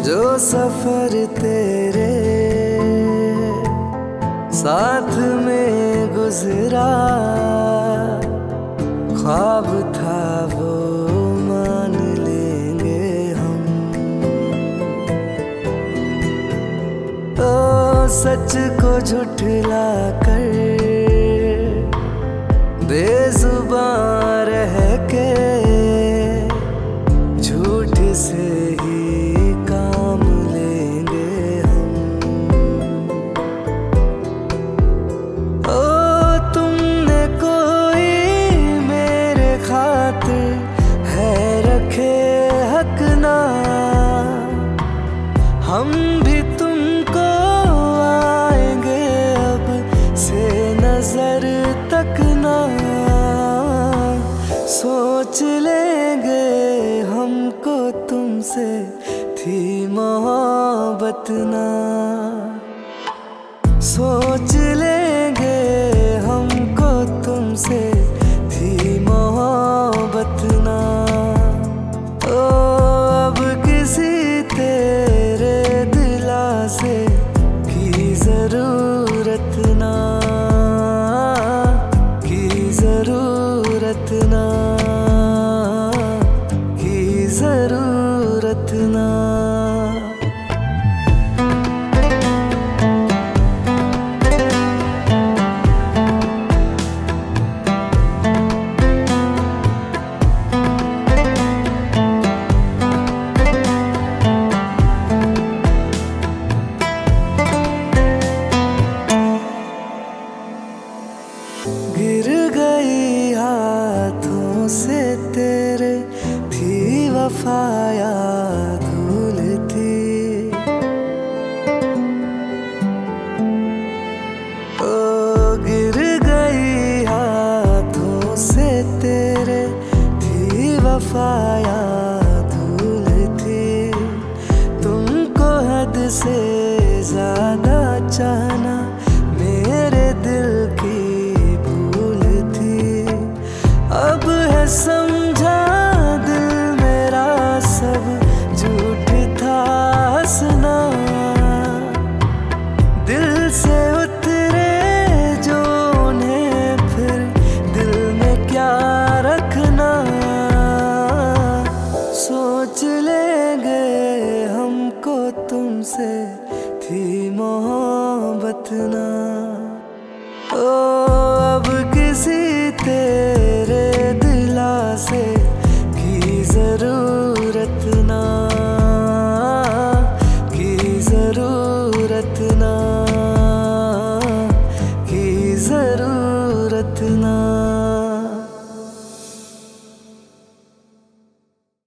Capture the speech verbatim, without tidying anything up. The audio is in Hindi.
जो सफर तेरे साथ में गुजरा, ख्वाब था वो मान लेंगे हम। तो सच को झुठला कर बेजुबान रह के झूठ से ही काम लेंगे हम। ओ तुमने कोई मेरे खातिर है रखे हक ना, हम भी तुमको आएंगे अब से नजर तक ना। सोच लेंगे हमको तुमसे थी मोहब्बत ना, सोच लेंगे हमको तुमसे थी मोहब्बत ना। ओ अब किसी तेरे दिलासे की जरूरत ना, की जरूरत ना, की जरूरत ना। गिर गई हाथों से तेरे थी वफाया धूल थी। ओ गिर गई हाथों से तेरे थी वफाया धूल थी। तुमको हद से ज्यादा चाहना मेरे दिल की अब है समझा दिल मेरा सब झूठ था हंसना। दिल से उतरे जो उन्हें फिर दिल में क्या रखना। सोच लेंगे हमको तुमसे थी मोहब्बत ना। ओ अब किसी तेरे दिलासे की जरूरत ना, की जरूरत ना, की जरूरत ना।